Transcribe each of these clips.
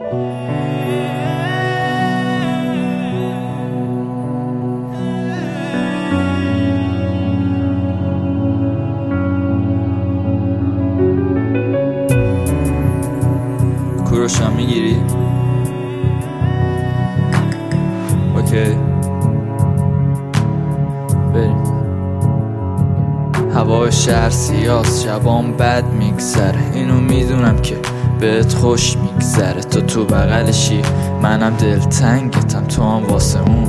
کوروشم میگیری؟ اوکی بریم. هوا شهر سیاست، شبام بد میگذره، اینو میدونم که بهت خوش میگذره. تو بغلشی، منم دلتنگتم، تو هم واسه اون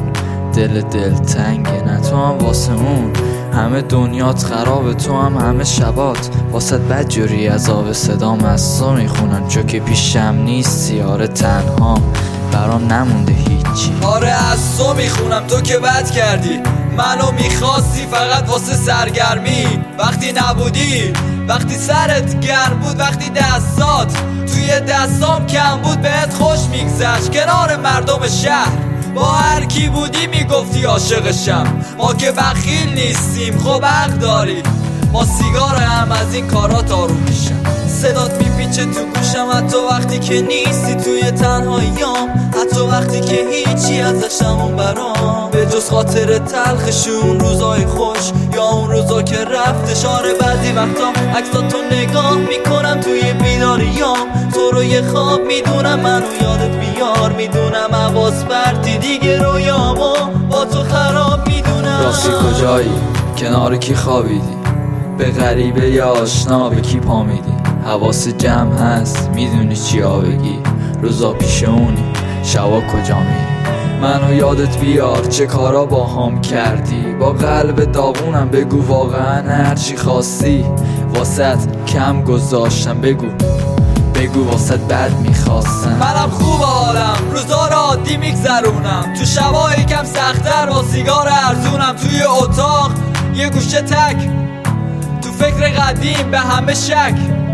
دلتنگه، نه تو هم واسه اون. همه دنیات خرابه، تو هم همه شبات واسه بد جوری از آب صدام از تو میخونن. چو که پیشم نیستی، آره تنها برام نمونده هیچی. آره از تو میخونم، تو که بد کردی، منو میخواستی فقط واسه سرگرمی. وقتی نبودی، وقتی سرت گرم بود، وقتی دستات توی دستام کم بود، بهت خوش میگذشت کنار مردم شهر. با هر کی بودی میگفتی عاشقشم. ما که بخیل نیستیم، خب حق داری. با سیگار هم از این کارات آروم میشم. صدات میپیچه تو گوشم حتی وقتی که نیستی توی تنهاییام، حتی وقتی که هیچی ازش همون برام، به جز خاطر تلخشون روزای خوش یا اون روزا که رفتش. آره بعضی وقتا عکساتو نگاه میکنم توی بیداریام، تو رو یه خواب میدونم، منو یادت بیار میدونم، حواس پرتی دیگه رویامو با تو خراب میدونم. راستی کجایی؟ کنار کی خوابیدی؟ به غریبه یا آشنا به کی پا میدی؟ حواس جمع هست، میدونی چیا بگی؟ روزا پیش اونی، شبا کجا میری؟ منو یادت بیار چه کارا با هم کردی. با قلب داغونم بگو واقعا هرچی خواستی واسط کم گذاشتم. بگو واسط بد میخواستم. منم خوب حالم، روزا رو عادی میگذرونم، تو شبای کم سختر با سیگار ارزونم. توی اتاق یه گوشه تک، تو فکر قدیم به همه شک.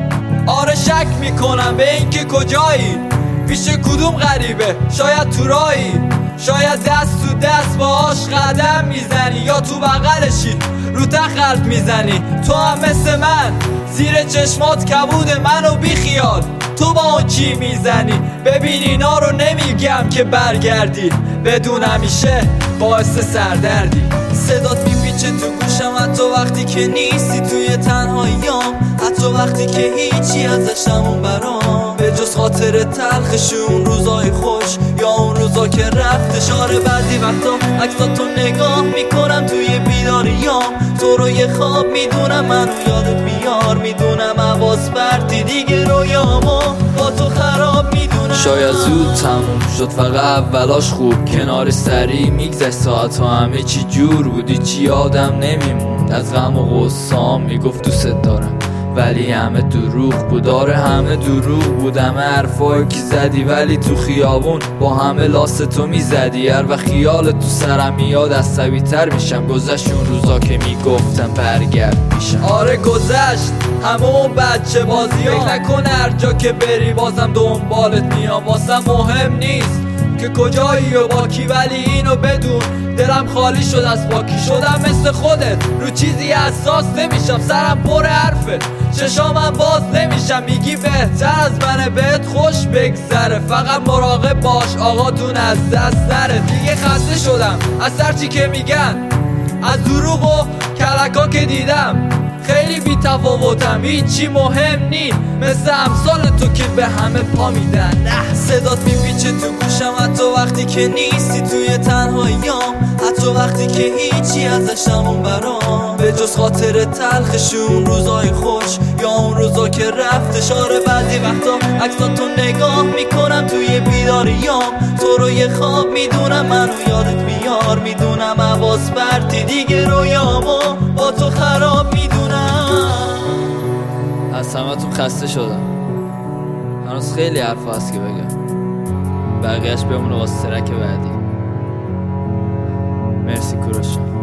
آره شک میکنم به این که کجایی، پیش کدوم غریبه، شاید تو رایی، شاید دست تو دست باهاش قدم میزنی، یا تو بغلشی رو تخت میزنی. تو هم مثل من زیر چشمات کبود منو بیخیال، تو با اون چی میزنی؟ ببین اینا رو نمیگم که برگردی، بدون همیشه باعث سردردی. صدات میپیچه تو گوشم حتی وقتی که نیستی توی تنهاییام، حتی وقتی که هیچی ازش همون برام، به جز خاطر تلخشون روزای خوش یا اون روزا که رفتش. آره بعضی وقتا عکساتو نگاه میکنم توی بیداریام، تو رو یه خواب میدونم، منو یادت بیار میدونم، حواس پرتی دیگه رویامو با تو خراب میدونم. شاید زود تموم شد فقط اولاش خوب، کنار سری میگذشت ساعت ها، همه چی جور بودی، چی یادم نمیموند از غم و غصام. میگفت دوست دارم ولی همه دروغ بود. آره همه دروغ بود، همه حرفایی که زدی، ولی تو خیابون با همه لاس تو میزدی. هر وقت خیال تو سرم میاد عصبی تر میشم. گذشت اون روزا که میگفتم برگرد پیشم. آره گذشت همه اون بچه بازی ها، فکر نکن هر جا که بری بازم دنبالت میام. واسم مهم نیست که کجایی و با کی، ولی اینو بدون دلم خالی شد از پاکی. شدم مثل خودت، رو چیزی حساس نمیشم، سرم پر حرفه، چشامم باز نمیشم. میگی بهتر از منه، بهت خوش بگذره، فقط مراقب باش آقاتون از دست نره. دیگه خسته شدم از هرچی که میگن، از دروغ و کلکا که دیدم. خیلی بی تفاوتم، هیچی مهم نی، مثل امثال تو که به همه پا میدن. نه صدات میپیچه تو گوشم حتی وقتی که نیستی توی تنهاییام، حتی وقتی که هیچی ازش همون برام، به جز خاطر تلخشون روزای خوش یا اون روزا که رفتش. آره بعضی وقتا عکساتو نگاه میکنم توی بیداریام، تو رو یه خواب میدونم، منو یادت بیار میدونم، حواس پرتی دیگه رویامو با تو خراب میدونم. از همتون خسته شدم، هنوز خیلی حرف هست که بگم، بقیهش بمونه واسه ترک بعدی. مرسی کوروش.